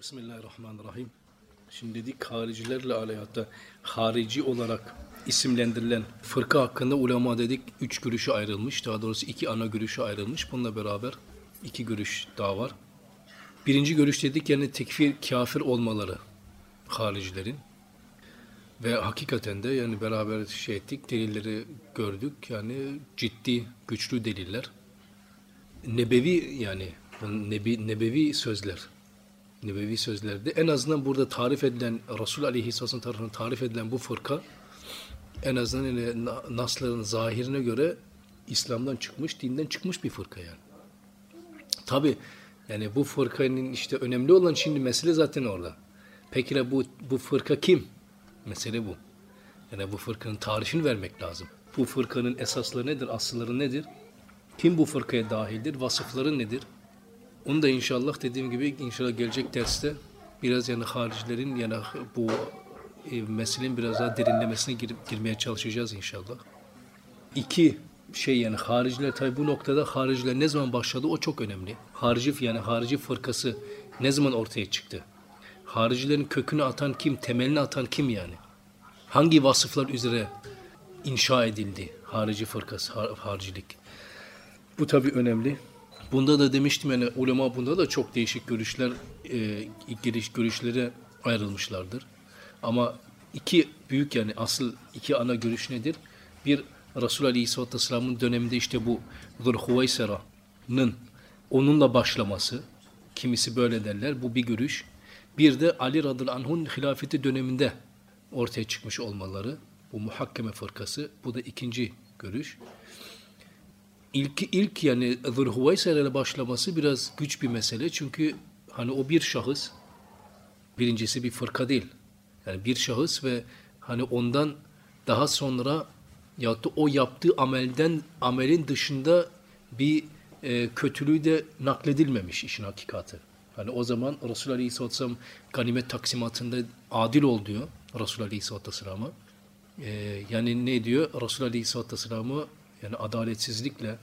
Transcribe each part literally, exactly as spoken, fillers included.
Bismillahirrahmanirrahim. Şimdi dedik haricilerle alakalı, harici olarak isimlendirilen fırka hakkında ulema dedik üç görüşe ayrılmış. Daha doğrusu iki ana görüşe ayrılmış. Bununla beraber iki görüş daha var. Birinci görüş dedik yani tekfir, kafir olmaları haricilerin. Ve hakikaten de yani beraber şey ettik, delilleri gördük. Yani ciddi, güçlü deliller. Nebevi yani nebi, nebevi sözler. Nebevi sözlerde en azından burada tarif edilen Resul Aleyhisselam tarafından tarif edilen bu fırka en azından yani nasların zahirine göre İslam'dan çıkmış, dinden çıkmış bir fırka yani. Tabi yani bu fırkanın işte önemli olan şimdi mesele zaten orada. Peki bu bu fırka kim? Mesele bu. Yani bu fırkanın tarifini vermek lazım. Bu fırkanın esasları nedir? Asılları nedir? Kim bu fırkaya dahildir? Vasıfları nedir? Onu da inşallah dediğim gibi inşallah gelecek derste biraz yani haricilerin yani bu e, meselenin biraz daha derinlemesine girip girmeye çalışacağız inşallah. İki şey yani hariciler tabi bu noktada hariciler ne zaman başladı o çok önemli. Harici yani harici fırkası ne zaman ortaya çıktı? Haricilerin kökünü atan kim? Temelini atan kim yani? Hangi vasıflar üzere inşa edildi harici fırkası, har haricilik? Bu tabi önemli. Bunda da demiştim yani ulema bunda da çok değişik görüşler, e, giriş görüşlere ayrılmışlardır. Ama iki büyük yani asıl iki ana görüş nedir? Bir Resul Aleyhisselatü Vesselam'ın döneminde işte bu Zul-Huveysera'nın onunla başlaması, kimisi böyle derler, bu bir görüş. Bir de Ali radıyallahu anh'un hilafeti döneminde ortaya çıkmış olmaları, bu muhakkeme fırkası, bu da ikinci görüş. İlk, ilk yani Zul-Huveyser ile başlaması biraz güç bir mesele. Çünkü hani o bir şahıs, birincisi bir fırka değil. Yani bir şahıs ve hani ondan daha sonra ya da o yaptığı amelden, amelin dışında bir e, kötülüğü de nakledilmemiş işin hakikati. Hani o zaman Resulullah Aleyhisselatü Vesselam ganimet taksimatında adil ol diyor Resulullah Aleyhisselatü Vesselam'a. E, yani ne diyor? Resulullah Aleyhisselatü Vesselam'ı yani adaletsizlikle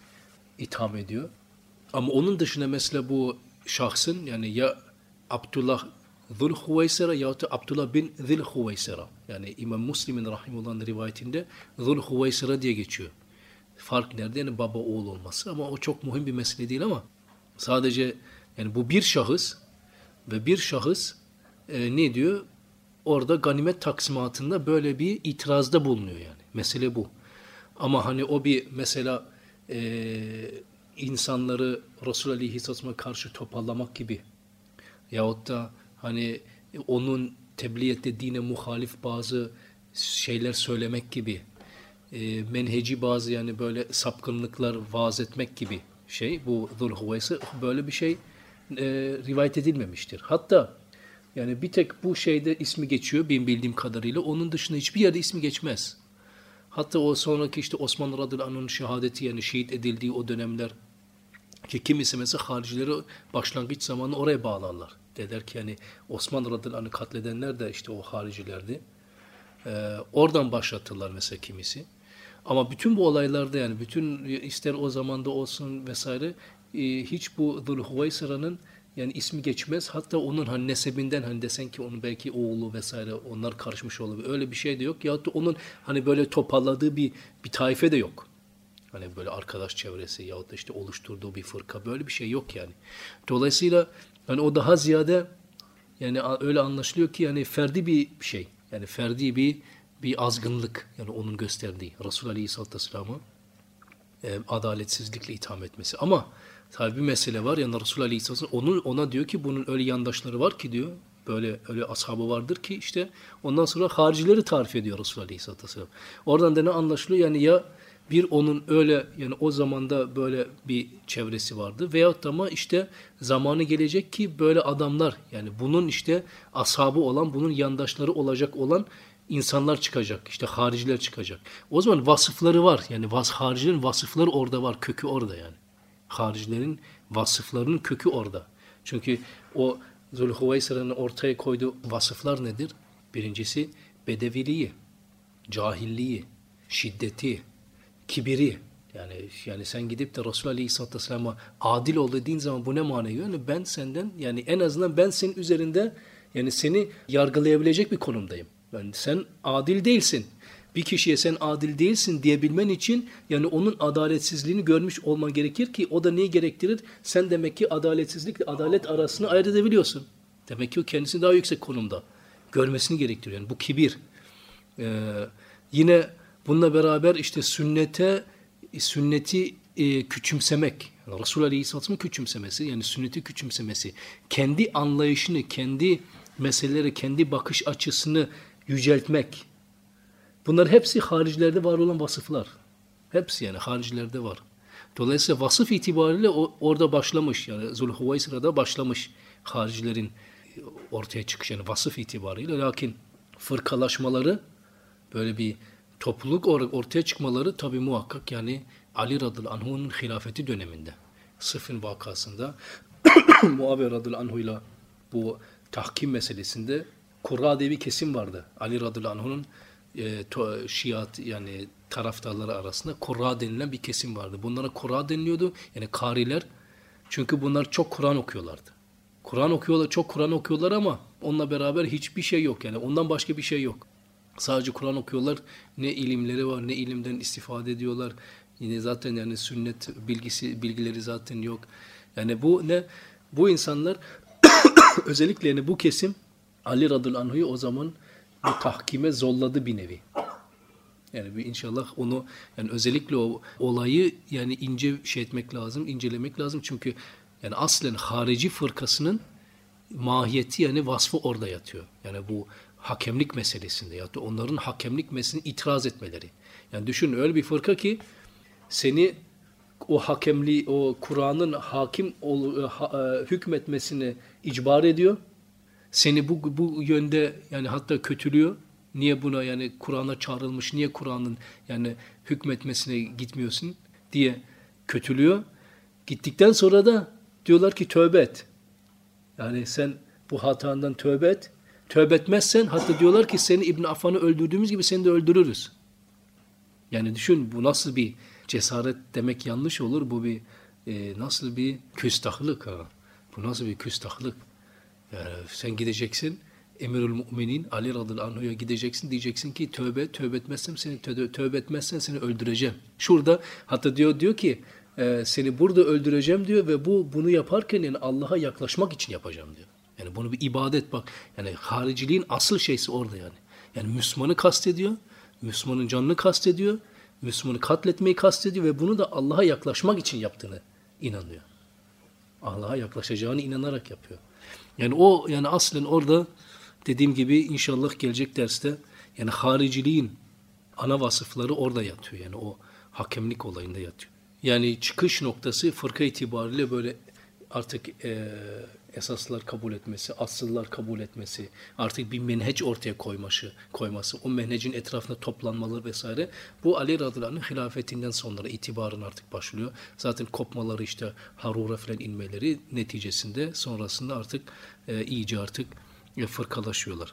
itham ediyor. Ama onun dışında mesela bu şahsın yani ya Abdullah Zul-Huveyser'a ya da Abdullah bin Zul-Huveyser'a yani İmam Müslim'in rahimullah'ın rivayetinde Zul-Huveyser'a diye geçiyor. Fark nerede? Yani baba oğul olması ama o çok mühim bir mesele değil ama sadece yani bu bir şahıs ve bir şahıs e, ne diyor? Orada ganimet taksimatında böyle bir itirazda bulunuyor yani. Mesele bu. Ama hani o bir mesela e, insanları Resul Aleyhisselam'a karşı toparlamak gibi yahut da hani onun tebliğ ettiği dine muhalif bazı şeyler söylemek gibi e, menheci bazı yani böyle sapkınlıklar vaaz etmek gibi şey bu Zul-Huveyser böyle bir şey e, rivayet edilmemiştir. Hatta yani bir tek bu şeyde ismi geçiyor benim bildiğim kadarıyla onun dışında hiçbir yerde ismi geçmez. Hatta o sonraki işte Osman radıyallahu anh'ın şehadeti yani şehit edildiği o dönemler ki kimisi mesela haricileri başlangıç zamanı oraya bağlarlar. Derler ki yani Osman radıyallahu anh'ı katledenler de işte o haricilerdi. Ee, oradan başlatırlar mesela kimisi. Ama bütün bu olaylarda yani bütün ister o zamanda olsun vesaire e, hiç bu Zul-Huveysera'nın yani ismi geçmez. Hatta onun hani nesebinden hani desen ki onun belki oğlu vesaire onlar karışmış olabilir. Öyle bir şey de yok. Ya da onun hani böyle toparladığı bir bir taife de yok. Hani böyle arkadaş çevresi ya da işte oluşturduğu bir fırka böyle bir şey yok yani. Dolayısıyla hani o daha ziyade yani öyle anlaşılıyor ki yani ferdi bir şey. Yani ferdi bir bir azgınlık yani onun gösterdiği Resulullah Aleyhisselatü Vesselam'ı e, adaletsizlikle itham etmesi. Ama tabi bir mesele var yani Resulullah Aleyhisselatü onun ona diyor ki bunun öyle yandaşları var ki diyor böyle öyle ashabı vardır ki işte ondan sonra haricileri tarif ediyor Resulullah Aleyhisselatü Vesselam. Oradan da ne anlaşılıyor yani ya bir onun öyle yani o zamanda böyle bir çevresi vardı veyahut da ama işte zamanı gelecek ki böyle adamlar yani bunun işte ashabı olan bunun yandaşları olacak olan insanlar çıkacak. İşte hariciler çıkacak. O zaman vasıfları var. Yani vas haricilerin vasıfları orada var. Kökü orada yani. Haricilerin vasıflarının kökü orada. Çünkü o Zul-Huveysera'nın ortaya koyduğu vasıflar nedir? Birincisi bedeviliği, cahilliği, şiddeti, kibiri. Yani yani sen gidip de Resulullah Aleyhisselatü Vesselam'a adil ol dediğin zaman bu ne manaya geliyor? Yani ben senden yani en azından ben senin üzerinde yani seni yargılayabilecek bir konumdayım. Yani sen adil değilsin. Bir kişiye sen adil değilsin diyebilmen için yani onun adaletsizliğini görmüş olman gerekir ki o da neyi gerektirir? Sen demek ki adaletsizlikle adalet arasını ayırt edebiliyorsun. Demek ki o kendisini daha yüksek konumda görmesini gerektiriyor. Yani bu kibir. Ee, yine bununla beraber işte sünnete sünneti e, küçümsemek. Yani Resulullah Aleyhisselatü'nün küçümsemesi yani sünneti küçümsemesi. Kendi anlayışını, kendi meseleleri, kendi bakış açısını yüceltmek. Bunlar hepsi haricilerde var olan vasıflar. Hepsi yani haricilerde var. Dolayısıyla vasıf itibariyle o, orada başlamış. Yani Zulhuvaysıra'da başlamış haricilerin ortaya çıkış yani vasıf itibariyle. Lakin fırkalaşmaları böyle bir topluluk ortaya çıkmaları tabi muhakkak yani Ali radıyallahu anh'un hilafeti döneminde. Sıfın vakasında Muaviye radıyallahu anh'uyla bu tahkim meselesinde Kurra diye bir kesim vardı. Ali radıyallahu anh'un e, to, Şiat yani taraftarları arasında Kurra denilen bir kesim vardı. Bunlara Kurra deniliyordu. Yani kariler. Çünkü bunlar çok Kur'an okuyorlardı. Kur'an okuyorlar, çok Kur'an okuyorlar ama onunla beraber hiçbir şey yok. Yani ondan başka bir şey yok. Sadece Kur'an okuyorlar. Ne ilimleri var, ne ilimden istifade ediyorlar. Yine zaten yani sünnet bilgisi bilgileri zaten yok. Yani bu ne? Bu insanlar özellikle yani bu kesim Ali radıyallahu anh'ı o zaman bu tahkime zolladı bir nevi. Yani bir inşallah onu yani özellikle o olayı yani ince şey etmek lazım, incelemek lazım. Çünkü yani aslen harici fırkasının mahiyeti yani vasfı orada yatıyor. Yani bu hakemlik meselesinde ya da onların hakemlik meselesine itiraz etmeleri. Yani düşün öyle bir fırka ki seni o hakemliği, o Kur'an'ın hakim ol, ha, hükmetmesini icbar ediyor. Seni bu bu yönde yani hatta kötülüyor. Niye buna yani Kur'an'a çağrılmış, niye Kur'an'ın yani hükmetmesine gitmiyorsun diye kötülüyor. Gittikten sonra da diyorlar ki tövbe et. Yani sen bu hatandan tövbe et. Tövbe etmezsen hatta diyorlar ki seni İbn Affan'ı öldürdüğümüz gibi seni de öldürürüz. Yani düşün bu nasıl bir cesaret demek yanlış olur. Bu bir e, nasıl bir küstahlık ha. Bu nasıl bir küstahlık. Yani sen gideceksin Emirül Müminin Ali radıyallahu anh'a gideceksin diyeceksin ki tövbe tövbe etmezsem seni tövbe, tövbe etmezsen seni öldüreceğim. Şurada hatta diyor diyor ki e, seni burada öldüreceğim diyor ve bu bunu yaparken yani Allah'a yaklaşmak için yapacağım diyor. Yani bunu bir ibadet bak. Yani hariciliğin asıl şeysi orada yani. Yani Müslümanı kastediyor. Müslümanın canını kastediyor. Müslümanı katletmeyi kastediyor ve bunu da Allah'a yaklaşmak için yaptığını inanıyor. Allah'a yaklaşacağını inanarak yapıyor. Yani o yani aslen orada dediğim gibi inşallah gelecek derste yani hariciliğin ana vasıfları orada yatıyor. Yani o hakemlik olayında yatıyor. Yani çıkış noktası fırka itibariyle böyle artık e, esaslar kabul etmesi, asıllar kabul etmesi, artık bir menheç ortaya koyması, koyması, o menhecin etrafında toplanmaları vesaire. Bu Ali radıyallahu anh hilafetinden sonra itibaren artık başlıyor. Zaten kopmaları işte Harura falan inmeleri neticesinde sonrasında artık e, iyice artık e, fırkalaşıyorlar.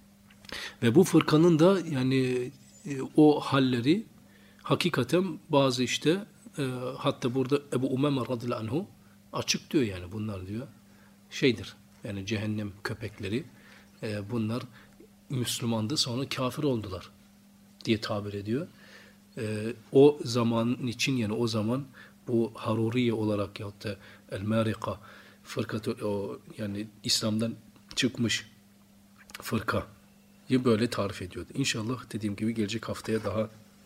Ve bu fırkanın da yani e, o halleri hakikaten bazı işte e, hatta burada Ebu Umame radıyallahu anhu açık diyor yani bunlar diyor şeydir yani cehennem köpekleri e, bunlar Müslümandı sonra kafir oldular diye tabir ediyor. E, o zaman için yani o zaman bu Haruriye olarak ya da El-Marika fırkatı o yani İslam'dan çıkmış fırkayı böyle tarif ediyordu. İnşallah dediğim gibi gelecek haftaya daha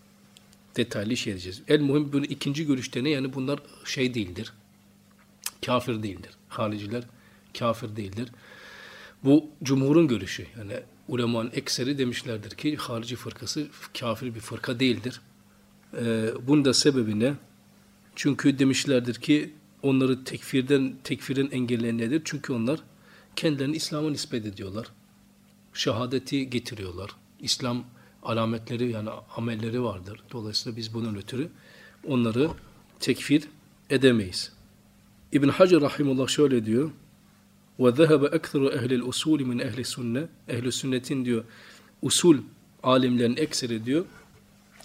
detaylı şey edeceğiz. El muhim bunu ikinci görüşte ne yani bunlar şey değildir. Kafir değildir. Hariciler kafir değildir. Bu cumhurun görüşü. Yani ulemanın ekseri demişlerdir ki harici fırkası kafir bir fırka değildir. Ee, bunun da sebebi ne? Çünkü demişlerdir ki onları tekfirden tekfirin engelleyen nedir? Çünkü onlar kendilerini İslam'a nispet ediyorlar. Şehadeti getiriyorlar. İslam alametleri yani amelleri vardır. Dolayısıyla biz bunun ötürü onları tekfir edemeyiz. İbn Hacer rahimullah şöyle diyor. وَذَهَبَ اَكْثَرُ اَهْلِ الْاُسُولِ مِنْ اَهْلِ السُنَّةِ Ehl-i sünnetin diyor usul alimlerin ekseri diyor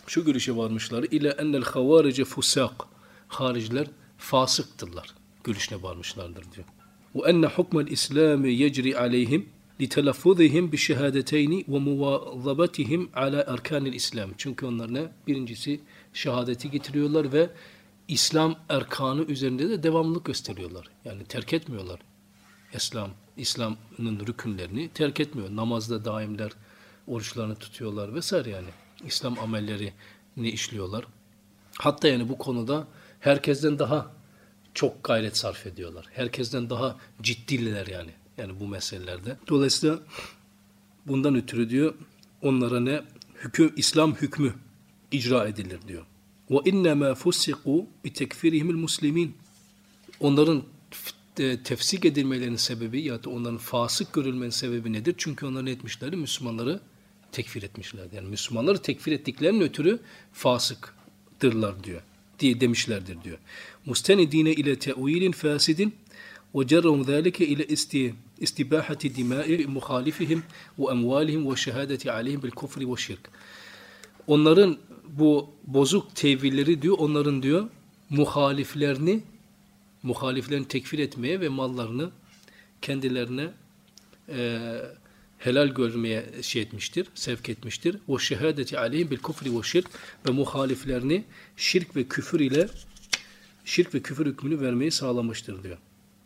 şu görüşe varmışlar. İle ennel havarice fusak. Hariciler fasıktırlar. Görüşüne varmışlardır diyor. Ve enne hukmel İslami yecri aleyhim litelaffuzihim bi şehadeteyni ve muvazabatihim ala erkanil İslam. Çünkü onlar ne? Birincisi şehadeti getiriyorlar ve İslam erkanı üzerinde de devamlılık gösteriyorlar. Yani terk etmiyorlar. İslam, İslam'ın rükünlerini terk etmiyor. Namazda daimler, oruçlarını tutuyorlar vesaire yani. İslam amellerini işliyorlar. Hatta yani bu konuda herkesten daha çok gayret sarf ediyorlar. Herkesten daha ciddiler yani. Yani bu meselelerde. Dolayısıyla bundan ötürü diyor onlara ne? Hüküm, İslam hükmü icra edilir diyor. Ve innema fussiqu bi tekfirihimul muslimin. Onların tefsik edilmelerinin sebebi ya da onların fasık görülmenin sebebi nedir? Çünkü onlar ne etmişlerdi? Müslümanları tekfir etmişlerdi. Yani Müslümanları tekfir ettiklerinin ötürü fasıktırlar diyor. diye demişlerdir diyor. Mustenidine ile te'vilin fasidin ve cerrum zalike ile isti istibahati dima'i muhalifihim ve emvalihim ve şehadeti aleyhim bil kufri ve şirk. Onların bu bozuk tevilleri diyor, onların diyor muhaliflerini muhaliflerini tekfir etmeye ve mallarını kendilerine e, helal görmeye şey etmiştir, sevk etmiştir. O şehadeti aleyhim bil kufri ve şirk ve muhaliflerini şirk ve küfür ile şirk ve küfür hükmünü vermeyi sağlamıştır diyor.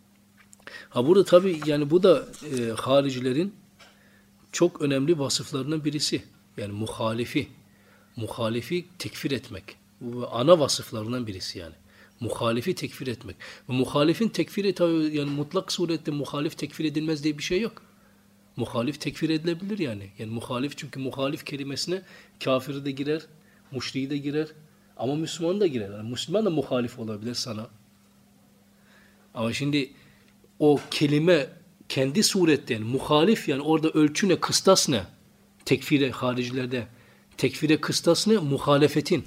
Ha burada tabi yani bu da e, haricilerin çok önemli vasıflarından birisi. Yani muhalifi, muhalifi tekfir etmek. Bu ana vasıflarından birisi yani. Muhalifi tekfir etmek. Ve muhalifin tekfiri tabi yani mutlak surette muhalif tekfir edilmez diye bir şey yok. Muhalif tekfir edilebilir yani. Yani muhalif çünkü muhalif kelimesine kafiri de girer, müşriği de girer ama Müslüman da girer. Yani Müslüman da muhalif olabilir sana. Ama şimdi o kelime kendi surette yani muhalif yani orada ölçü ne, kıstas ne? Tekfire, haricilerde tekfire kıstas ne? Muhalefetin.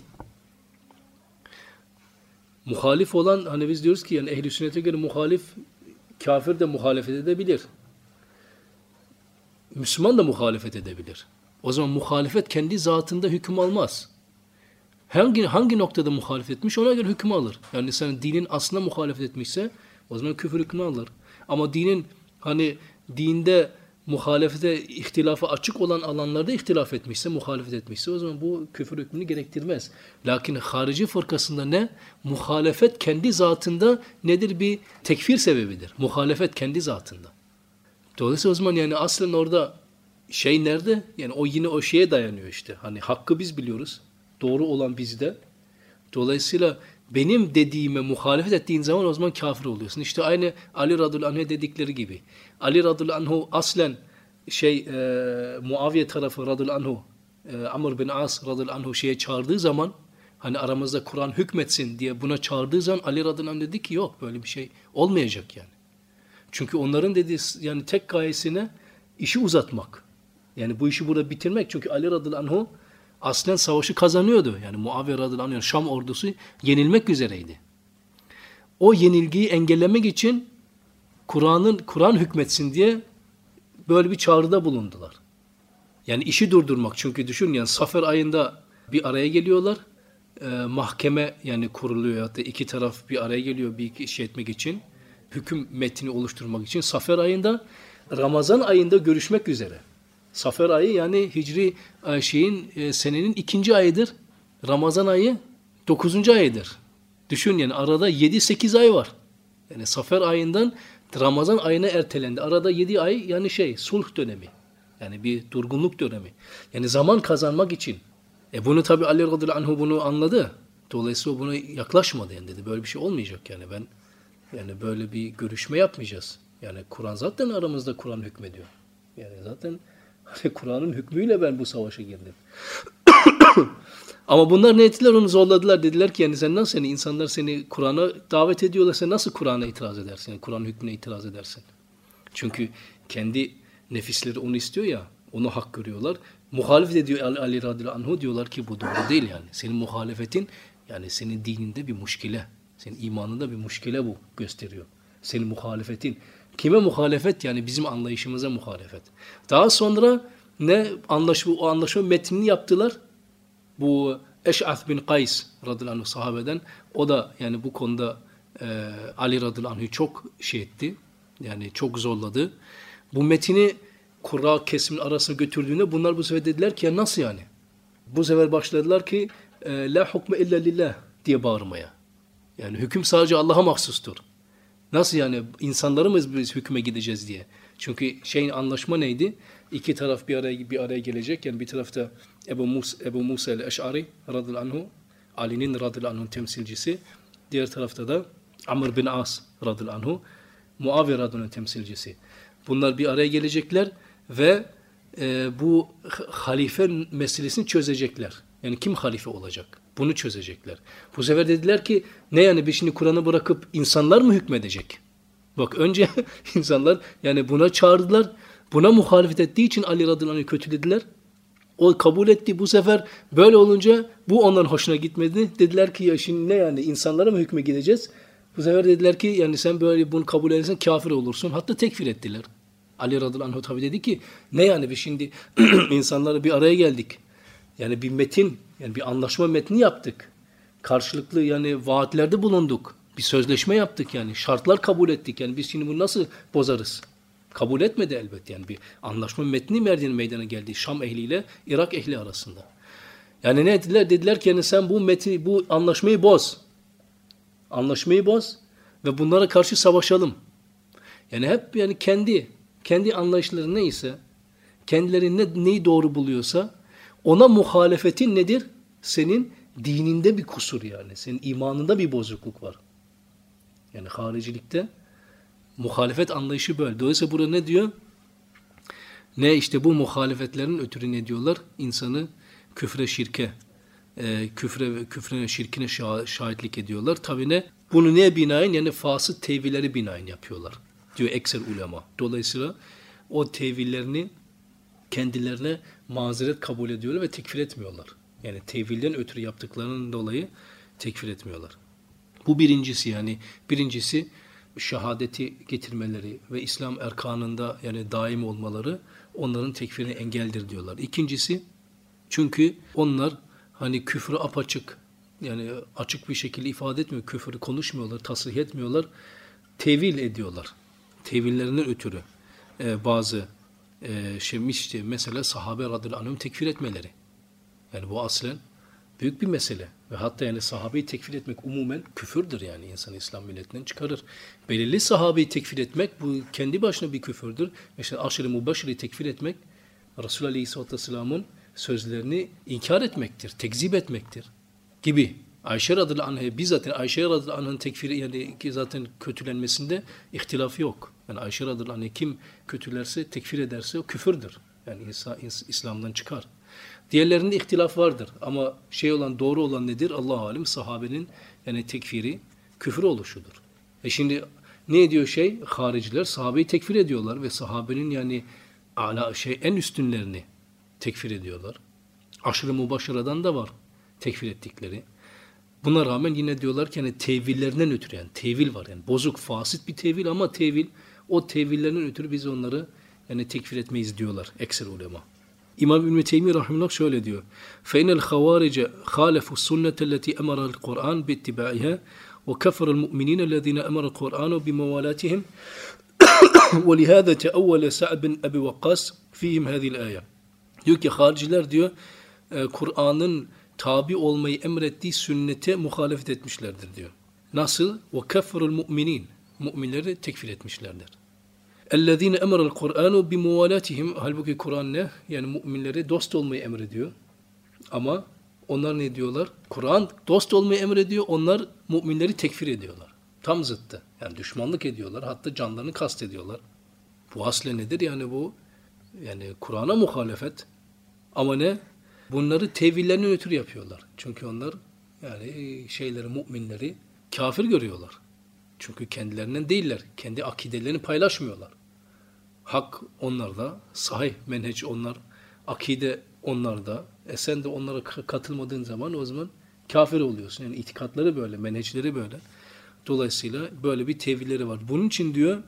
Muhalif olan hani biz diyoruz ki yani ehl-i sünnete göre muhalif kafir de muhalefet edebilir. Müslüman da muhalefet edebilir. O zaman muhalefet kendi zatında hüküm almaz. Hangi hangi noktada muhalefet etmiş ona göre hüküm alır. Yani sen dinin aslına muhalefet etmişse o zaman küfür hükmü alır. Ama dinin hani dinde muhalefete ihtilafı açık olan alanlarda ihtilaf etmişse, muhalefet etmişse o zaman bu küfür hükmünü gerektirmez. Lakin harici fırkasında ne? Muhalefet kendi zatında nedir? Bir tekfir sebebidir. Muhalefet kendi zatında. Dolayısıyla o zaman yani aslen orada şey nerede? Yani o yine o şeye dayanıyor işte. Hani hakkı biz biliyoruz. Doğru olan bizde. Dolayısıyla benim dediğime muhalefet ettiğin zaman o zaman kafir oluyorsun. İşte aynı Ali radıyallahu anh'a dedikleri gibi. Ali radıyallahu anh'u aslen şey e, Muaviye tarafı radıyallahu anh'u e, Amr bin As radıyallahu anh'u şeye çağırdığı zaman hani aramızda Kur'an hükmetsin diye buna çağırdığı zaman Ali radıyallahu anh dedi ki yok böyle bir şey olmayacak yani. Çünkü onların dediği yani tek gayesine işi uzatmak. Yani bu işi burada bitirmek. Çünkü Ali radıyallahu anh'u aslen savaşı kazanıyordu. Yani Muaviye radıyallahu anh yani Şam ordusu yenilmek üzereydi. O yenilgiyi engellemek için Kur'an'ın Kur'an hükmetsin diye böyle bir çağrıda bulundular. Yani işi durdurmak. Çünkü düşün yani Safer ayında bir araya geliyorlar. Ee, mahkeme yani kuruluyor. Hatta iki taraf bir araya geliyor bir şey etmek için. Hüküm metni oluşturmak için. Safer ayında Ramazan ayında görüşmek üzere. Safer ayı yani Hicri şeyin e, senenin ikinci ayıdır. Ramazan ayı dokuzuncu ayıdır. Düşün yani arada yedi sekiz ay var. Yani Safer ayından Ramazan ayına ertelendi. Arada yedi ay yani şey sulh dönemi. Yani bir durgunluk dönemi. Yani zaman kazanmak için. E bunu tabi Ali radıyallahu anh bunu anladı. Dolayısıyla buna yaklaşmadı yani dedi. Böyle bir şey olmayacak yani ben yani böyle bir görüşme yapmayacağız. Yani Kur'an zaten aramızda Kur'an hükmediyor. Yani zaten Kur'an'ın hükmüyle ben bu savaşa girdim. Ama bunlar ne ettiler? Onu zorladılar. Dediler ki yani sen nasıl yani insanlar seni Kur'an'a davet ediyorlar. Sen nasıl Kur'an'a itiraz edersin? Yani Kur'an hükmüne itiraz edersin. Çünkü kendi nefisleri onu istiyor ya. Onu hak görüyorlar. Muhalefet ediyor Ali, Ali radıyallahu anh'u diyorlar ki bu doğru değil yani. Senin muhalefetin yani senin dininde bir muşkile. Senin imanında bir muşkile bu gösteriyor. Senin muhalefetin. Kime muhalefet? Yani bizim anlayışımıza muhalefet. Daha sonra ne anlaşma, o anlaşma metnini yaptılar. Bu Eş'ath bin Kays radıyallahu anh sahabeden, o da yani bu konuda e, Ali radıyallahu anh'ı çok şey etti. Yani çok zorladı. Bu metini Kurra kesimin arasına götürdüğünde bunlar bu sefer dediler ki ya nasıl yani? Bu sefer başladılar ki e, la hukme illa lillah diye bağırmaya. Yani hüküm sadece Allah'a mahsustur. Nasıl yani insanları mı biz hüküme gideceğiz diye. Çünkü şeyin anlaşma neydi? İki taraf bir araya bir araya gelecek. Yani bir tarafta Ebu Musa, Ebu Musa el-Eş'ari radıyallahu anhu, Ali'nin radıyallahu anh'ın temsilcisi. Diğer tarafta da Amr bin As radıyallahu anhu, Muaviye radıyallahu anh'ın temsilcisi. Bunlar bir araya gelecekler ve e, bu halife meselesini çözecekler. Yani kim halife olacak? Bunu çözecekler. Bu sefer dediler ki ne yani biz şimdi Kur'an'ı bırakıp insanlar mı hükmedecek? Bak önce insanlar yani buna çağırdılar. Buna muhalefet ettiği için Ali radıyallahu anh'ı kötülediler. O kabul etti. Bu sefer böyle olunca bu onların hoşuna gitmedi. Dediler ki ya şimdi ne yani insanlara mı hükme gideceğiz? Bu sefer dediler ki yani sen böyle bunu kabul edersen kafir olursun. Hatta tekfir ettiler. Ali radıyallahu anh tabi dedi ki ne yani biz şimdi insanları bir araya geldik. Yani bir metin, yani bir anlaşma metni yaptık. Karşılıklı yani vaatlerde bulunduk. Bir sözleşme yaptık yani. Şartlar kabul ettik. Yani biz şimdi bunu nasıl bozarız? Kabul etmedi elbette. Yani bir anlaşma metni Merdiven meydana geldi. Şam ehliyle Irak ehli arasında. Yani ne dediler? Dediler ki yani sen bu metni, bu anlaşmayı boz. Anlaşmayı boz ve bunlara karşı savaşalım. Yani hep yani kendi kendi anlayışları neyse, kendileri ne, neyi doğru buluyorsa ona muhalefetin nedir? Senin dininde bir kusur yani. Senin imanında bir bozukluk var. Yani haricilikte muhalefet anlayışı böyle. Dolayısıyla burada ne diyor? Ne işte bu muhalefetlerin ötürü ne diyorlar? İnsanı küfre, şirke, e, küfre, küfrine, şirkine şahitlik ediyorlar. Tabi ne? Bunu neye binaen? Yani fasıt tevilleri binaen yapıyorlar. Diyor ekser ulema. Dolayısıyla o tevillerini kendilerine mazeret kabul ediyorlar ve tekfir etmiyorlar. Yani tevilden ötürü yaptıklarının dolayı tekfir etmiyorlar. Bu birincisi yani. Birincisi şehadeti getirmeleri ve İslam erkanında yani daim olmaları onların tekfirine engeldir diyorlar. İkincisi çünkü onlar hani küfrü apaçık yani açık bir şekilde ifade etmiyor. Küfrü konuşmuyorlar, tasrih etmiyorlar. Tevil ediyorlar. Tevillerinden ötürü e, bazı e, şey işte mesela sahabe radıyallahu anh'ın tekfir etmeleri. Yani bu aslen büyük bir mesele. Ve hatta yani sahabeyi tekfir etmek umumen küfürdür yani insan İslam milletinden çıkarır. Belirli sahabeyi tekfir etmek bu kendi başına bir küfürdür. Mesela aşırı mübaşiri tekfir etmek Resulullah Aleyhisselatü Vesselam'ın sözlerini inkar etmektir, tekzip etmektir gibi. Ayşe radıyallahu anh'a bizzat Ayşe radıyallahu anh'ın tekfiri yani ki zaten kötülenmesinde ihtilaf yok. Yani Ayşe radıyallahu anh'ı kim kötülerse, tekfir ederse o küfürdür. Yani İslam'dan çıkar. Diğerlerinde ihtilaf vardır ama şey olan doğru olan nedir? Allahu alem sahabenin yani tekfiri küfür oluşudur. E şimdi ne ediyor şey? Hariciler sahabeyi tekfir ediyorlar ve sahabenin yani ala şey en üstünlerini tekfir ediyorlar. Aşırı mübaşşiradan da var tekfir ettikleri. Buna rağmen yine diyorlar ki yani tevillerinden ötürü yani tevil var yani bozuk fasit bir tevil ama tevil o tevillerinden ötürü biz onları yani tekfir etmeyiz diyorlar ekser ulema. İmam İbn Teymiye rahimehullah şöyle diyor. فَاِنَ الْخَوَارِجَ خَالَفُوا السُنَّةَ الَّتِي أَمَرَ الْقُرْآنِ بِاتِّبَاعِهَا وَكَفَرَ الْمُؤْمِنِينَ الَّذِينَ أَمَرَ الْقُرْآنُ بِمَوَالَاتِهِمْ وَلِهَذَا تَأَوَّلَ سَعْدْ بِنْ أَبِي وَقَّاسٍ فِيهِمْ هَذِهِ الْآيَةِ Diyor ki hariciler diyor Kur'an'ın tabi olmayı emrettiği sünnete muhalefet etmişlerdir diyor. Nasıl? وَكَفَرُ الْمُؤْمِنِينَ Müminleri tekfir etmişlerdir. اَلَّذ۪ينَ اَمَرَ الْقُرْآنُ بِمُوَالَاتِهِمْ Halbuki Kur'an ne? Yani müminleri dost olmayı emrediyor. Ama onlar ne diyorlar? Kur'an dost olmayı emrediyor. Onlar müminleri tekfir ediyorlar. Tam zıttı. Yani düşmanlık ediyorlar. Hatta canlarını kastediyorlar. Bu aslen nedir? Yani bu yani Kur'an'a muhalefet. Ama ne? Bunları tevillerine ötürü yapıyorlar. Çünkü onlar yani şeyleri, müminleri kafir görüyorlar. Çünkü kendilerinden değiller. Kendi akidelerini paylaşmıyorlar. Hak onlarda, sahih menheç onlar, akide onlarda. E sen de onlara katılmadığın zaman o zaman kafir oluyorsun. Yani itikatları böyle, menheçleri böyle. Dolayısıyla böyle bir tevilleri var. Bunun için diyor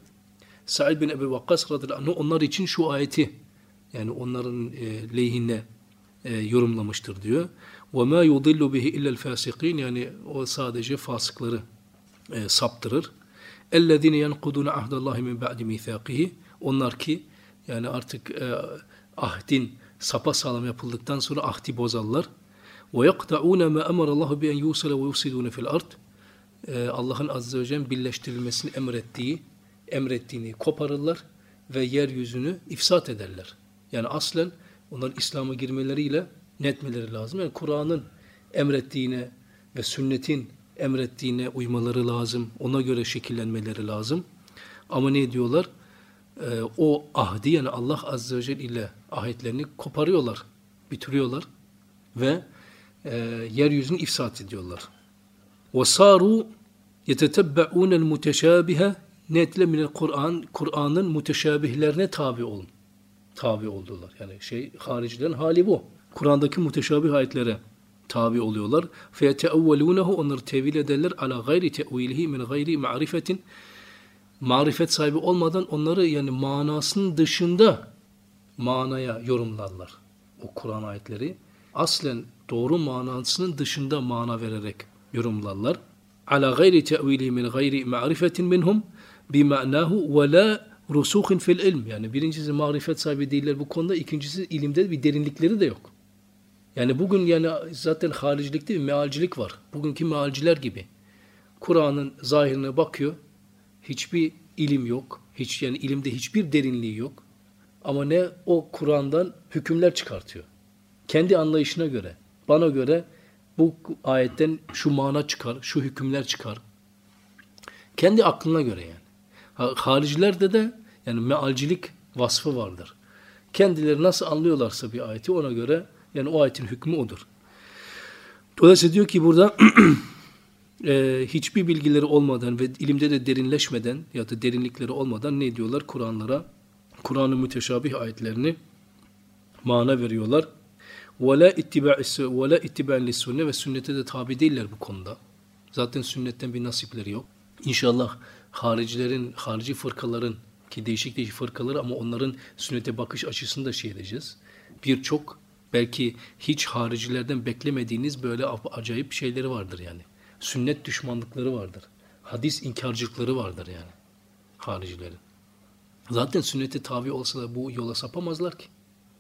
Sa'id bin Ebi Vakkas radıyallahu anh onlar için şu ayeti yani onların e, lehine e, yorumlamıştır diyor. وَمَا يُضِلُّ بِهِ اِلَّا الْفَاسِقِينَ Yani o sadece fasıkları e, saptırır. اَلَّذِينَ يَنْقُدُونَ عَهْدَ اللّٰهِ مِنْ بَعْدِ مِيثَاقِهِ Onlar ki yani artık e, ahdin sapasağlam yapıldıktan sonra ahdi bozarlar. وَيَقْتَعُونَ مَا أَمَرَ اللّٰهُ بِاَنْ يُوصَلَ وَيُفْسِدُونَ فِي الْأَرْضِ Allah'ın azze ve celle birleştirilmesini emrettiği, emrettiğini koparırlar ve yeryüzünü ifsat ederler. Yani aslen onların İslam'a girmeleriyle ne etmeleri lazım? Yani Kur'an'ın emrettiğine ve sünnetin emrettiğine uymaları lazım. Ona göre şekillenmeleri lazım. Ama ne diyorlar? Ee, o ahdi yani Allah azze ve celle ile ahitlerini koparıyorlar, bitiriyorlar ve e, yeryüzünü ifsat ediyorlar. وَصَارُوا يَتَتَبَّعُونَ الْمُتَشَابِهَ netle minel Kur'an, Kur'an'ın müteşabihlerine tabi olun. Tabi oldular. Yani şey haricilerin hali bu. Kur'an'daki müteşabih ayetlere tabi oluyorlar. فَيَتَأَوَّلُونَهُ Onları tevil ederler. عَلَى غَيْرِ تَأْوِيلِهِ مِنْ غَيْرِ مَعْرِفَةٍ Marifet sahibi olmadan onları yani manasının dışında manaya yorumlarlar. O Kur'an ayetleri aslen doğru manasının dışında mana vererek yorumlarlar. عَلَى غَيْرِ تَأْوِيلِهِ مِنْ غَيْرِ مَعْرِفَةٍ مِنْهُمْ بِمَعْنَاهُ وَلَا رُسُوخٍ fil ilm Yani birincisi marifet sahibi değiller bu konuda, ikincisi ilimde bir derinlikleri de yok. Yani bugün yani zaten haricilikte bir mealcilik var. Bugünkü mealciler gibi. Kur'an'ın zahirine bakıyor. Hiçbir ilim yok. Hiç yani ilimde hiçbir derinliği yok. Ama ne o Kur'an'dan hükümler çıkartıyor. Kendi anlayışına göre. Bana göre bu ayetten şu mana çıkar, şu hükümler çıkar. Kendi aklına göre yani. Haricilerde de yani mealcilik vasfı vardır. Kendileri nasıl anlıyorlarsa bir ayeti ona göre yani o ayetin hükmü odur. Dolayısıyla diyor ki burada e, hiçbir bilgileri olmadan ve ilimde de derinleşmeden ya da derinlikleri olmadan ne diyorlar? Kur'anlara, Kur'an'ın müteşabih ayetlerini mana veriyorlar. وَلَا اِتِّبَعٍ لِسُنَّةِ Ve sünnete de tabi değiller bu konuda. Zaten sünnetten bir nasipleri yok. İnşallah haricilerin, harici fırkaların ki değişik değişik fırkaları ama onların sünnete bakış açısını da şey edeceğiz. Birçok belki hiç haricilerden beklemediğiniz böyle acayip şeyleri vardır yani. Sünnet düşmanlıkları vardır. Hadis inkarcılıkları vardır yani haricilerin. Zaten sünnete tabi olsa da bu yola sapamazlar ki.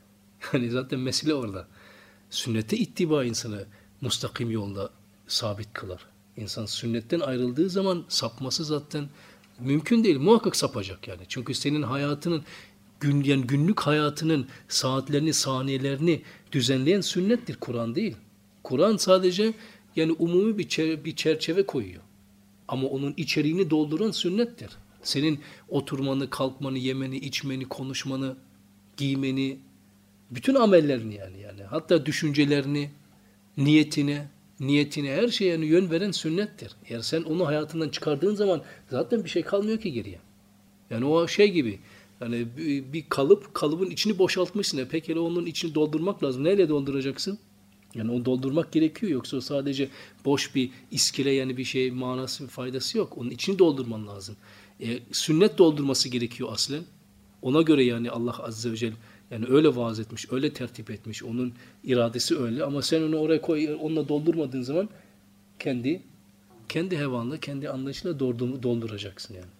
Yani zaten mesele orada. Sünnete ittiba insanı mustakim yolda sabit kılar. İnsan sünnetten ayrıldığı zaman sapması zaten mümkün değil. Muhakkak sapacak yani. Çünkü senin hayatının gün yani günlük hayatının saatlerini, saniyelerini düzenleyen sünnettir. Kur'an değil. Kur'an sadece yani umumi bir, çer- bir çerçeve koyuyor. Ama onun içeriğini dolduran sünnettir. Senin oturmanı, kalkmanı, yemeni, içmeni, konuşmanı, giymeni, bütün amellerini yani yani hatta düşüncelerini, niyetine, niyetine her şeye yani yön veren sünnettir. Eğer sen onu hayatından çıkardığın zaman zaten bir şey kalmıyor ki geriye. Yani o şey gibi yani bir kalıp kalıbın içini boşaltmışsın. E peki onun içini doldurmak lazım. Neyle dolduracaksın? Yani onu doldurmak gerekiyor yoksa sadece boş bir iskele yani bir şey manası faydası yok. Onun içini doldurman lazım. E, sünnet doldurması gerekiyor aslen. Ona göre yani Allah azze ve celle yani öyle vaaz etmiş, öyle tertip etmiş. Onun iradesi öyle ama sen onu oraya koy, onunla doldurmadığın zaman kendi kendi hevanla, kendi anlayışıyla dolduracaksın yani.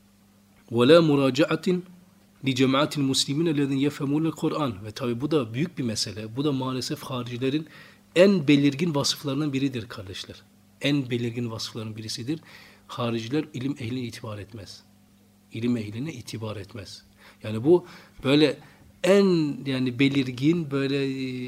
وَلَا مُرَاجَعَةٍ لِجَمَعَةِ الْمُسْلِمِينَ الَّذِينَ يَفْهَمُونَ الْقُرْآنِ Ve tabi bu da büyük bir mesele. Bu da maalesef haricilerin en belirgin vasıflarından biridir kardeşler. En belirgin vasıflarının birisidir. Hariciler ilim ehline itibar etmez. İlim ehline itibar etmez. Yani bu böyle en yani belirgin böyle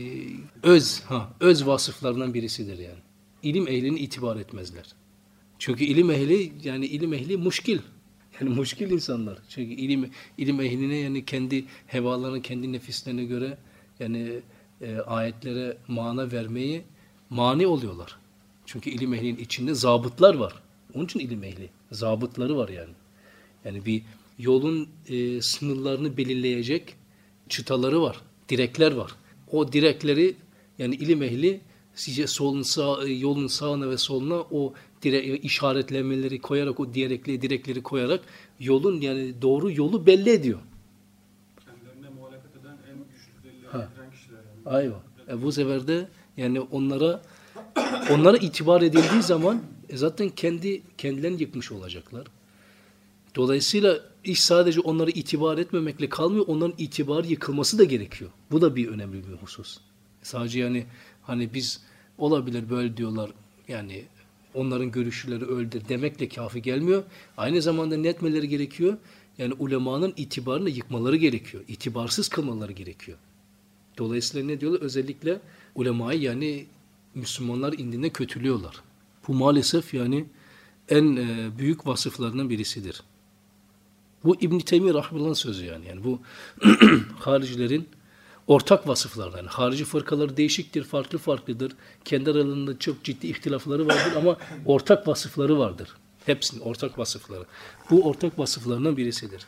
öz ha öz vasıflarından birisidir yani. İlim ehline itibar etmezler. Çünkü ilim ehli yani ilim ehli muşkil. Yani muşkil insanlar. Çünkü ilim ilim ehline yani kendi hevalarına, kendi nefislerine göre yani e, ayetlere mana vermeyi mani oluyorlar. Çünkü ilim ehlinin içinde zabıtlar var. Onun için ilim ehli. Zabıtları var yani. Yani bir yolun e, sınırlarını belirleyecek çıtaları var, direkler var. O direkleri yani ilim ehli size solun sağ, yolun sağına ve soluna o dire, işaretlemeleri koyarak o direkleri direkleri koyarak yolun yani doğru yolu belli ediyor. Kendilerine muhalefet eden en güçlü delilleri Ha. getiren kişiler. Yani. Ayva. E, bu sefer de yani onlara onlara itibar edildiği zaman e, zaten kendi kendilerini yıkmış olacaklar. Dolayısıyla iş sadece onlara itibar etmemekle kalmıyor, onların itibarı yıkılması da gerekiyor. Bu da bir önemli bir husus. Sadece yani hani biz olabilir böyle diyorlar yani onların görüşleri öldür demekle kafi gelmiyor. Aynı zamanda ne etmeleri gerekiyor? Yani ulemanın itibarını yıkmaları gerekiyor. İtibarsız kılmaları gerekiyor. Dolayısıyla ne diyorlar? Özellikle ulemayı yani Müslümanlar indinde kötülüyorlar. Bu maalesef yani en e, büyük vasıflarından birisidir. Bu İbn-i Teymiye Rahimullah'ın sözü yani. Yani bu haricilerin ortak vasıflardan. Yani harici fırkaları değişiktir, farklı farklıdır. Kendi aralarında çok ciddi ihtilafları vardır ama ortak vasıfları vardır. Hepsinin ortak vasıfları. Bu ortak vasıflarından birisidir.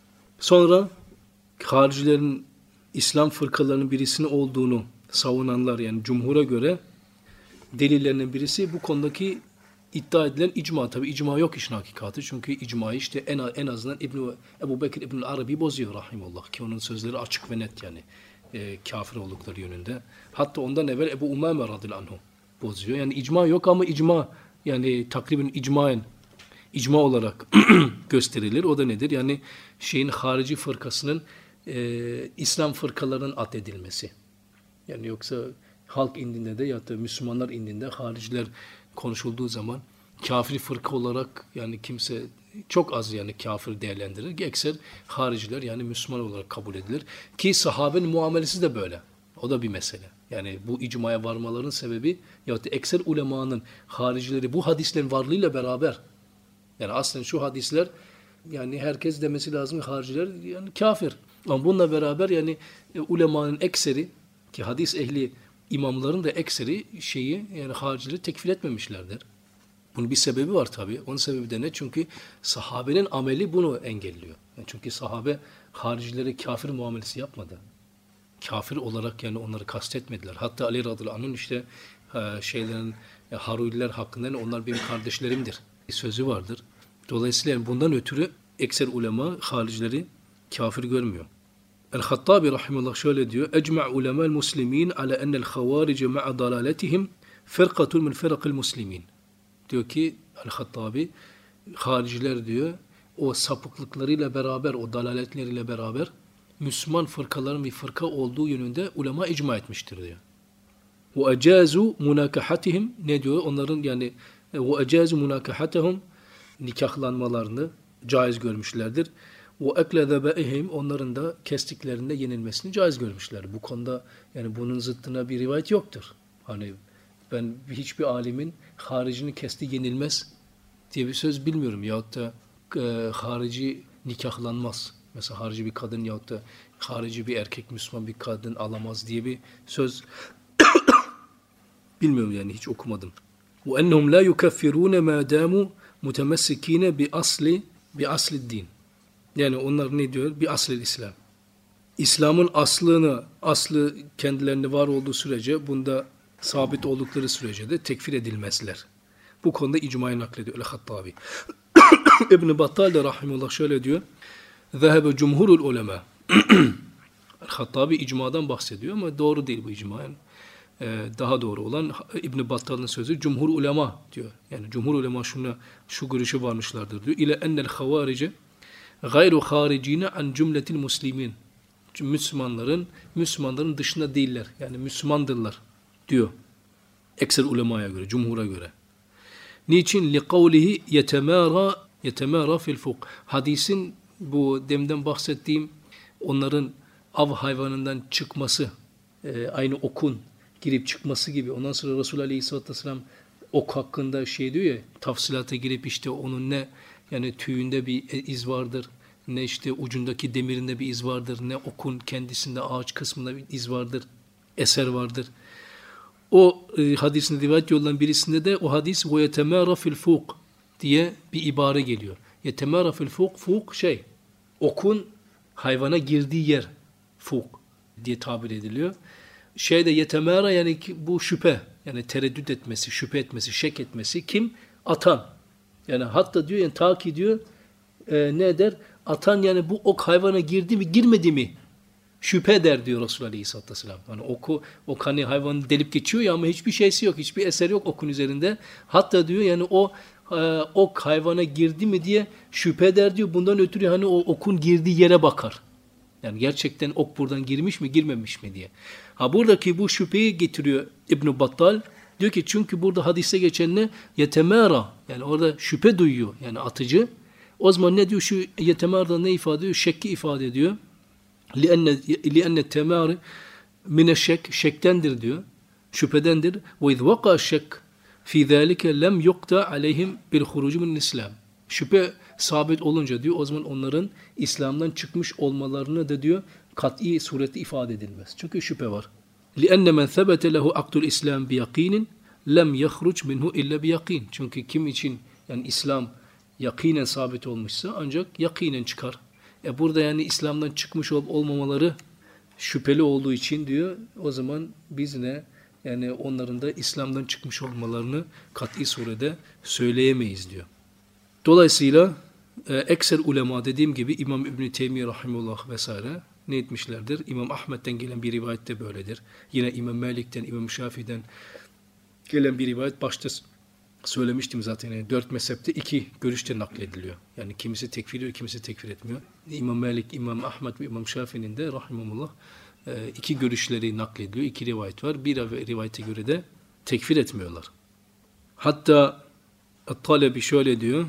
Sonra haricilerin İslam fırkalarının birisinin olduğunu savunanlar yani cumhura göre delillerinin birisi bu konudaki iddia edilen icma. Tabi icma yok işin hakikati. Çünkü icmayı işte en, en azından İbn Ebu Bekir İbn Arabi bozuyor rahimullah ki onun sözleri açık ve net yani e, kafir oldukları yönünde. Hatta ondan evvel Ebu Umame radıyallahu anh bozuyor. Yani icma yok ama icma yani takriben icmaen icma olarak gösterilir. O da nedir? Yani şeyin harici fırkasının e, İslam fırkalarının addedilmesi. Yani yoksa halk indinde de ya da Müslümanlar indinde hariciler konuşulduğu zaman kafir fırka olarak yani kimse çok az yani kafir değerlendirir. Ekser hariciler yani Müslüman olarak kabul edilir. Ki sahabenin muamelesi de böyle. O da bir mesele. Yani bu icmaya varmaların sebebi ya da ekser ulemanın haricileri bu hadislerin varlığıyla beraber yani aslında şu hadisler yani herkes demesi lazım ki hariciler yani kafir. Ama bununla beraber yani e, ulemanın ekseri ki hadis ehli imamların da ekseri şeyi yani haricileri tekfir etmemişlerdir. Bunun bir sebebi var tabii. Onun sebebi de ne? Çünkü sahabenin ameli bunu engelliyor. Yani çünkü sahabe haricilere kafir muamelesi yapmadı. Kafir olarak yani onları kastetmediler. Hatta Ali radıyallahu anh'ın işte şeylerin Haruriler hakkında yani onlar benim kardeşlerimdir sözü vardır. Dolayısıyla yani bundan ötürü ekser ulema haricileri kafir görmüyor. El-Hattabi rahimullah şöyle diyor. Ecma' ulema'l muslimin ala enel havarice ma'a dalaletihim firqatun min firqil muslimin. Diyor ki El-Hattabi hariciler diyor o sapıklıklarıyla beraber o dalaletleriyle beraber Müslüman fırkaların bir fırka olduğu yönünde ulema icma etmiştir diyor. Ve ecazu munakahatihim ne diyor? Onların yani ve ecazu munakahatahum nikahlanmalarını caiz görmüşlerdir. O ekle zebaihim onların da kestiklerinde yenilmesini caiz görmüşler. Bu konuda yani bunun zıttına bir rivayet yoktur. Hani ben hiçbir alimin haricini kesti yenilmez diye bir söz bilmiyorum. Yahut da e, harici nikahlanmaz. Mesela harici bir kadın yahut da harici bir erkek Müslüman bir kadın alamaz diye bir söz bilmiyorum yani hiç okumadım. Ve ennehum la yukaffirun ma damu mutemessikine bi asli bi asli din. Yani onlar ne diyor? Bir asl-i İslam. İslam'ın aslını, aslı kendilerinde var olduğu sürece, bunda sabit oldukları sürece de tekfir edilmezler. Bu konuda icmayı naklediyor El-Hattabi. İbn-i Battal de rahimullah şöyle diyor. Zehebe cumhurul ulema. El-Hattabi icmadan bahsediyor ama doğru değil bu icma. Yani, e, daha doğru olan İbn-i Battal'ın sözü cumhur ulema diyor. Yani cumhur ulema şuna, şu görüşü varmışlardır diyor. İle ennel havarice gayru haricine an cümletil muslimin. Müslümanların Müslümanların dışında değiller. Yani Müslümandırlar diyor. Ekser ulemaya göre, cumhura göre. Niçin? Li kavlihi yetemara yetemara fil fuk. Hadisin bu demden bahsettiğim onların av hayvanından çıkması, e, aynı okun girip çıkması gibi. Ondan sonra Resulullah Aleyhisselatü Vesselam ok hakkında şey diyor ya, tafsilata girip işte onun ne yani tüyünde bir iz vardır, ne işte ucundaki demirinde bir iz vardır, ne okun kendisinde ağaç kısmında bir iz vardır, eser vardır. O e, hadisin rivayet yollarından birisinde de o hadis ve yetemara fil fuk diye bir ibare geliyor. Yetemara fil fuk, fuk şey, okun hayvana girdiği yer fuk diye tabir ediliyor. Şeyde yetemara yani bu şüphe, yani tereddüt etmesi, şüphe etmesi, şek etmesi kim? Atan. Yani hatta diyor yani ta ki diyor e, ne eder? Atan yani bu ok hayvana girdi mi girmedi mi? şüphe der diyor Resulullah Aleyhisselatü Vesselam. Yani oku, ok hani hayvanı delip geçiyor ya ama hiçbir şeysi yok, hiçbir eser yok okun üzerinde. Hatta diyor yani o e, ok hayvana girdi mi diye şüphe eder diyor. Bundan ötürü hani o okun girdiği yere bakar. Yani gerçekten ok buradan girmiş mi girmemiş mi diye. Ha buradaki bu şüpheyi getiriyor İbn Battal. Diyor ki çünkü burada hadiste geçen ne? Yetemera. Yani orada şüphe duyuyor. Yani atıcı. O zaman ne diyor? Şu yetemera'da ne ifade ediyor? Şekki ifade ediyor. لِأَنَّ لِأَنَّ التَّمَارِ مِنَ الشَّكِ Şektendir diyor. Şüphedendir. وَاِذْ وَقَى الشَّكِ فِي ذَٰلِكَ لَمْ يُقْتَى عَلَيْهِمْ بِالْخُرُوجِ مِنْ الْإِسْلَامِ Şüphe sabit olunca diyor o zaman onların İslam'dan çıkmış olmalarını da diyor kat'i surette ifade edilmez. Çünkü şüphe var. لِأَنَّ مَنْ ثَبَتَ لَهُ عَقْدُ الْإِسْلَامِ بِيَقِينٍ لَمْ يَخْرُجْ مِنْهُ اِلَّا بِيَقِينٍ Çünkü kim için yani İslam yakinen sabit olmuşsa ancak yakinen çıkar. E burada yani İslam'dan çıkmış olup olmamaları şüpheli olduğu için diyor o zaman biz ne yani onların da İslam'dan çıkmış olmalarını kat'i surede söyleyemeyiz diyor. Dolayısıyla e, ekser ulema dediğim gibi İmam İbn Teymiye rahimehullah vesaire ne etmişlerdir? İmam Ahmet'ten gelen bir rivayet de böyledir. Yine İmam Malik'ten, İmam Şafii'den gelen bir rivayet başta söylemiştim zaten. Yani dört mezhepte iki görüşte naklediliyor. Yani kimisi tekfir ediyor, kimisi tekfir etmiyor. İmam Malik, İmam Ahmed ve İmam Şafii'nin de rahimehullah iki görüşleri naklediliyor. İki rivayet var. Bir rivayete göre de tekfir etmiyorlar. Hatta At-Talebi şöyle diyor.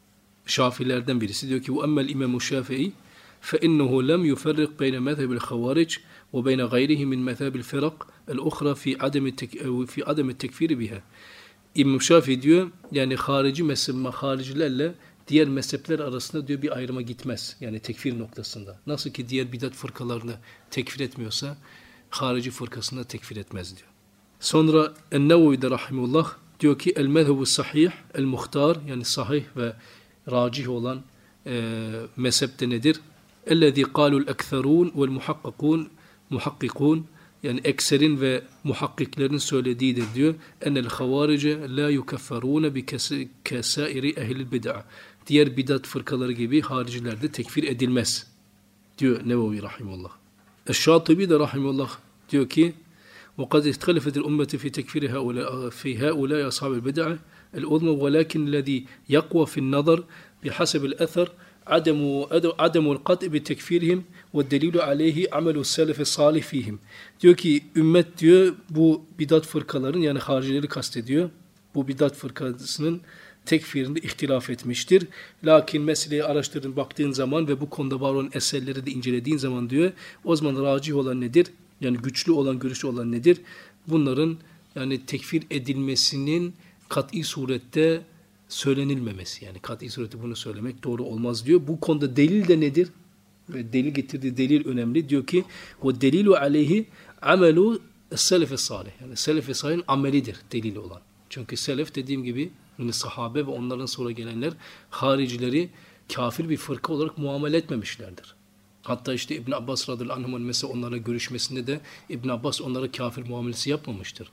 Şafiilerden birisi diyor ki bu emmel İmam Şafii فإنه لم يفرق بين مذهب الخوارج وبين غيره من مذاهب الفرق الأخرى في عدم في عدم التكفير بها. İmam Şafii diyor yani harici mezhep haricilerle diğer mezhepler arasında diyor bir ayrıma gitmez. Yani tekfir noktasında. Nasıl ki diğer bidat fırkalarını tekfir etmiyorsa harici fırkasını tekfir etmez diyor. Sonra En-Nevevi de rahimullah diyor ki el-mezhebu sahih el-muhtar yani sahih ve racih olan e, mezhep de nedir? اَلَّذ۪ي قَالُوا الْاَكْثَرُونَ وَالْمُحَقِّقُونَ muhakkikun yani ekserin ve muhakkiklerin söylediğidir diyor. Enel havarice la yukefferune bi kesairi ehlil bid'a. Diğer bidat fırkaları gibi hariciler de tekfir edilmez diyor Nevevi rahimullah. Eş-Şatibi de rahimullah diyor ki وَقَدْ اِخْتَلَفَتِ الْاُمَّةِ فِي تَكْفِيرِ فِي هَؤُلَاءِ أَصْحَابِ الْبِدْعَةِ الْعُظْمَى وَلَكِنْ الَّذ۪ي يَقْوَى فِي النَّظَرِ بِحَسَبِ الْأَثَرِ عدم عدم القطع بتكفيرهم والدليل عليه عمل السلف الصالح فيهم. Diyor ki ümmet diyor bu bidat fırkaların yani haricileri kastediyor. Bu bidat fırkasının tekfirinde ihtilaf etmiştir. Lakin meseleyi araştırdın baktığın zaman ve bu konuda var olan eserleri de incelediğin zaman diyor o zaman racih olan nedir? Yani güçlü olan görüşlü olan nedir? Bunların yani tekfir edilmesinin kat'i surette söylenilmemesi yani kat'i surette bunu söylemek doğru olmaz diyor. Bu konuda delil de nedir? Ve delil getirdiği delil önemli. Diyor ki o delilu aleyhi amelu selef-i salih. Yani selef-i salihin amelidir delili olan. Çünkü selef dediğim gibi yani sahabe ve onların sonra gelenler haricileri kafir bir fırka olarak muamele etmemişlerdir. Hatta işte İbn Abbas radıyallahu anh'ın mesela onlara görüşmesinde de İbn Abbas onlara kafir muamelesi yapmamıştır.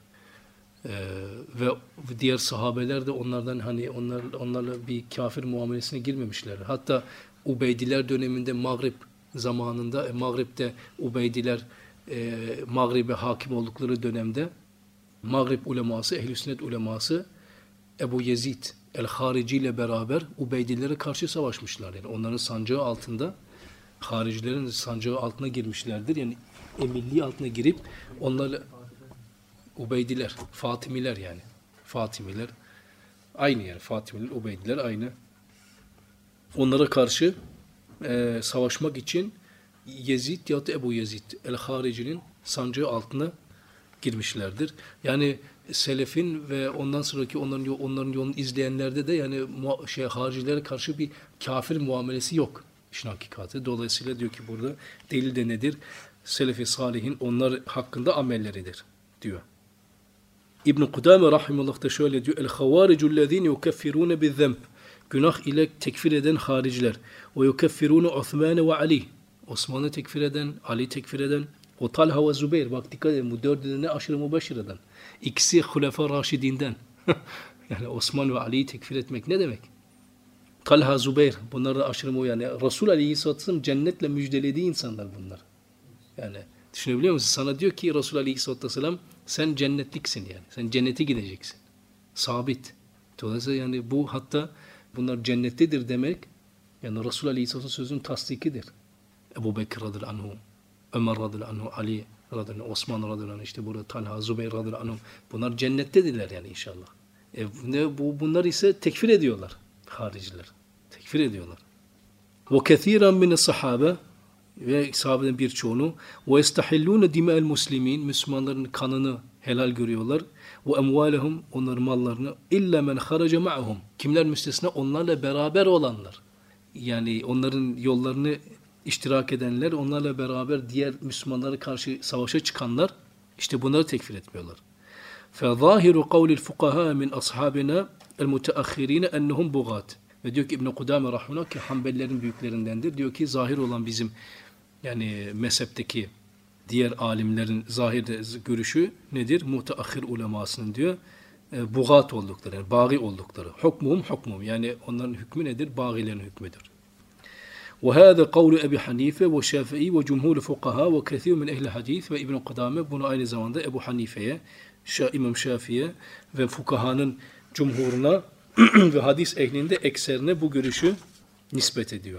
Ee, ve diğer sahabeler de onlardan hani onlar onlarla bir kafir muamelesine girmemişler. Hatta Ubeydiler döneminde Mağrib zamanında e, Mağrib'de Ubeydiler e, Mağrib'e hakim oldukları dönemde Mağrib uleması, Ehl-i Sünnet uleması Ebu Yezid el-Harici ile beraber Ubeydilere karşı savaşmışlar. Yani onların sancağı altında haricilerin sancağı altına girmişlerdir. Yani emirliği altına girip onlarla Ubeydiler, Fatimiler yani. Fatimiler aynı yani. Fatimiler, Ubeydiler aynı. Onlara karşı e, savaşmak için Yezid ya da Ebu Yezid el-Harici'nin sancağı altına girmişlerdir. Yani selefin ve ondan sonraki onların onların yolunu izleyenlerde de yani şey haricilere karşı bir kafir muamelesi yok işin hakikati. Dolayısıyla diyor ki burada delil de nedir? Selef-i salihin onlar hakkında amelleridir diyor. İbn Kudame rahimehullah da şöyle diyor: "El-havaricu'llezîne yukeffirûne bizzemb." Günah ile tekfir eden hariciler. "Ve yukeffirûne Osman ve Ali." Osman'ı tekfir eden, Ali tekfir eden, o Talha ve Zübeyir. Bak dikkat edin bu dördü ne aşırı mübeşşireden. İkisi Hulefâ Raşidinden. Yani Osman ve Ali'yi tekfir etmek ne demek? Talha, Zübeyir bunlar da aşırı mü yani Resul Aleyhisselatü Vesselam cennetle müjdelediği insanlar bunlar. Yani düşünebiliyor musun? Sana diyor ki Resulullah Aleyhisselatü Vesselam sen cennetliksin yani. Sen cennete gideceksin. Sabit. Dolayısıyla yani bu hatta bunlar cennettedir demek yani Resulullah Aleyhisselatü sözünün tasdikidir. Ebu Bekir radıyallahu anhu, Ömer radıyallahu anhu, Ali radıyallahu anhu, Osman radıyallahu anhu, işte burada Talha, Zübeyir radıyallahu anhu. Bunlar cennettedirler yani inşallah. E, ne, bu, bunlar ise tekfir ediyorlar. Hariciler. Tekfir ediyorlar. وَكَثِيرًا مِنَ الصَّحَابَةِ ve sahabeden birçoğunu وَيَسْتَحِلُّونَ دِمَاءَ الْمُسْلِمِينَ Müslümanların kanını helal görüyorlar. وَاَمْوَالَهُمْ onların mallarını اِلَّا مَنْ خَرَجَ مَعَهُمْ kimler müstesna? Onlarla beraber olanlar. Yani onların yollarını iştirak edenler, onlarla beraber diğer Müslümanlara karşı savaşa çıkanlar, işte bunları tekfir etmiyorlar. فَظَاهِرُ قَوْلِ الْفُقَهَا مِنْ أَصْحَابِنَا الْمُتَأَخِّرِينَ اَنَّهُمْ بُغَاتِ Ve diyor ki İbn-i Kudame Rahimullah ki Hanbelilerin büyüklerindendir. Diyor ki zahir olan bizim yani mezhepteki diğer alimlerin zahirde görüşü nedir? Muteahhir ulemasının diyor e, bugat oldukları, yani bâgi oldukları. Hukmuhum hukmuhum yani onların hükmü nedir? Bâgilerin hükmüdür. وهذا قول أبي حنيفة وشافعي وجمهور الفقهاء وكثير من أهل الحديث ve İbn Kudame bunu aynı zamanda Ebu Hanife'ye, İmam Şafii'ye ve fukahanın cumhuruna ve hadis ehlinde ekserine bu görüşü nispet ediyor.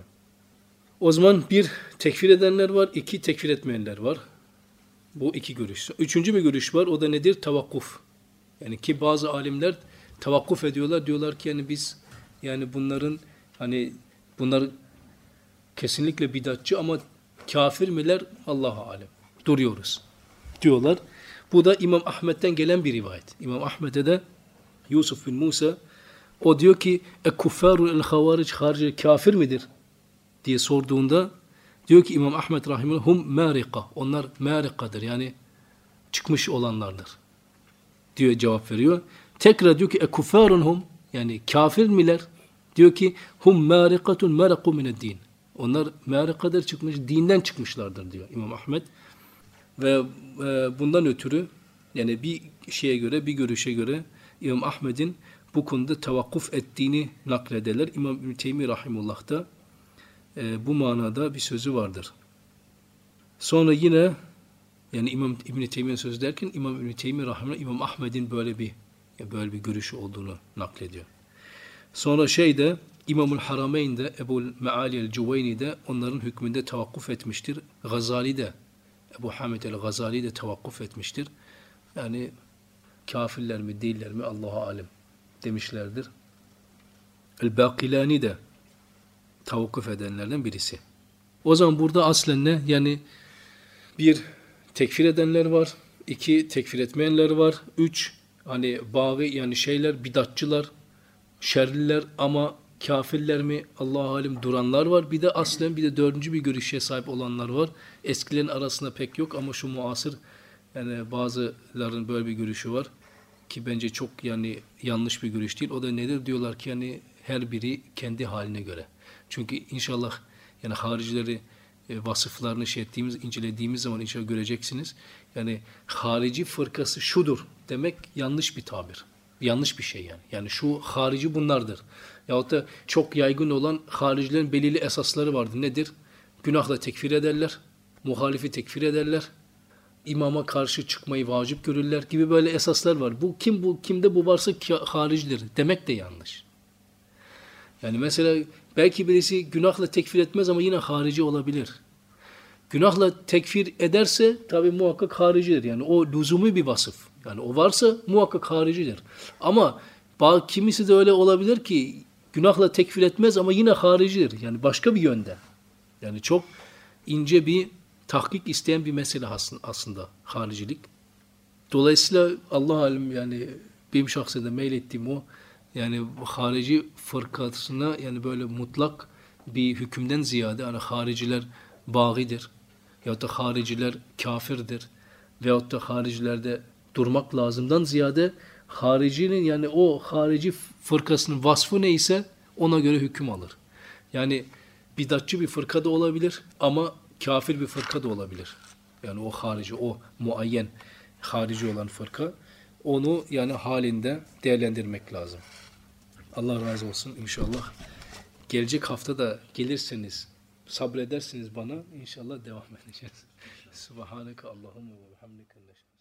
O zaman bir tekfir edenler var, iki tekfir etmeyenler var. Bu iki görüş. Üçüncü bir görüş var, o da nedir? Tavakkuf. Yani ki bazı alimler tavakkuf ediyorlar, diyorlar ki yani biz yani bunların hani bunlar kesinlikle bidatçı ama kafir miler? Allahu alem. Duruyoruz diyorlar. Bu da İmam Ahmet'ten gelen bir rivayet. İmam Ahmet'e de Yusuf bin Musa o diyor ki "Ekuffarul el-havaric harici kafir midir?" diye sorduğunda diyor ki İmam Ahmed rahimehullah hum marika. Onlar marikadır. Yani çıkmış olanlardır. diyor cevap veriyor. Tekrar diyor ki ekuffarun hum yani kafir miler? Diyor ki hum marikatun maraku mined-din. Onlar marikadır çıkmış, dinden çıkmışlardır diyor İmam Ahmed. Ve e, bundan ötürü yani bir şeye göre, bir görüşe göre İmam Ahmed'in bu konuda tevakkuf ettiğini naklederler. İmam İbn Teymi rahimullah da e, bu manada bir sözü vardır. Sonra yine yani İmam İbn Teymi'nin sözü derken İmam İbn Teymi rahimullah İmam Ahmed'in böyle bir böyle bir görüşü olduğunu naklediyor. Sonra şeyde İmamul Harameyn'de Ebu'l Meali el-Cuveyni de onların hükmünde tevakkuf etmiştir. Gazali de Ebu Hamid el-Gazali de tevakkuf etmiştir. Yani kafirler mi değiller mi Allahu alem demişlerdir. El-Bakilani de tevakkuf edenlerden birisi. O zaman burada aslen ne? Yani bir tekfir edenler var, iki tekfir etmeyenler var, üç hani bağı yani şeyler bidatçılar, şerliler ama kafirler mi Allahu alem duranlar var. Bir de aslen bir de dördüncü bir görüşe sahip olanlar var. Eskilerin arasında pek yok ama şu muasır yani bazıların böyle bir görüşü var ki bence çok yani yanlış bir görüş değil. O da nedir? Diyorlar ki yani her biri kendi haline göre. Çünkü inşallah yani haricileri e, vasıflarını şey ettiğimiz, incelediğimiz zaman inşallah göreceksiniz. Yani harici fırkası şudur demek yanlış bir tabir. Yanlış bir şey yani. Yani şu harici bunlardır. Yahut da çok yaygın olan haricilerin belirli esasları vardır. Nedir? Günahla tekfir ederler, muhalifi tekfir ederler, imama karşı çıkmayı vacip görürler gibi böyle esaslar var. Bu kim bu kimde bu varsa haricidir demek de yanlış. Yani mesela belki birisi günahla tekfir etmez ama yine harici olabilir. Günahla tekfir ederse tabii muhakkak haricidir. Yani o lüzumi bir vasıf. Yani o varsa muhakkak haricidir. Ama kimisi de öyle olabilir ki günahla tekfir etmez ama yine haricidir. Yani başka bir yönde. Yani çok ince bir tahkik isteyen bir mesele aslında haricilik. Dolayısıyla Allah alim yani benim şahsen meylettiğim o yani harici fırkasına yani böyle mutlak bir hükümden ziyade yani hariciler bağidir yahut da hariciler kafirdir veyahut da haricilerde durmak lazımdan ziyade haricinin yani o harici fırkasının vasfı neyse ona göre hüküm alır. Yani bidatçı bir fırka da olabilir ama kafir bir fırka da olabilir. Yani o harici, o muayyen harici olan fırka onu yani halinde değerlendirmek lazım. Allah razı olsun inşallah. Gelecek hafta da gelirseniz sabredersiniz bana. İnşallah devam edeceğiz. Subhaneke Allahümme ve bihamdike.